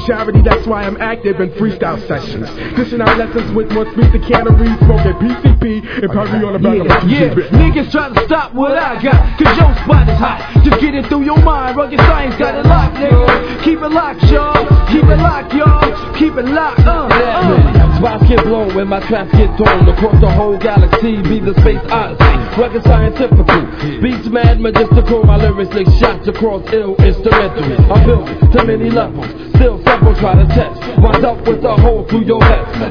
charity, that's why I'm active in freestyle sessions. Dishing out lessons with more speech than canneries, smoking PCP and Perry on the back of my PCP. Niggas try to stop what I got, cause your spot is hot. Just get it through your mind, rugged science got it locked, nigga. Keep it locked, y'all. Keep it locked, y'all. Keep it locked, Spots get blown when my traps get thrown across the whole galaxy, be the space odyssey. Rugged scientifical, beats mad majestical. My lyrics like shots across ill instrumentals. I'm building to many levels, still several try to test. Wind up with a hole through your head.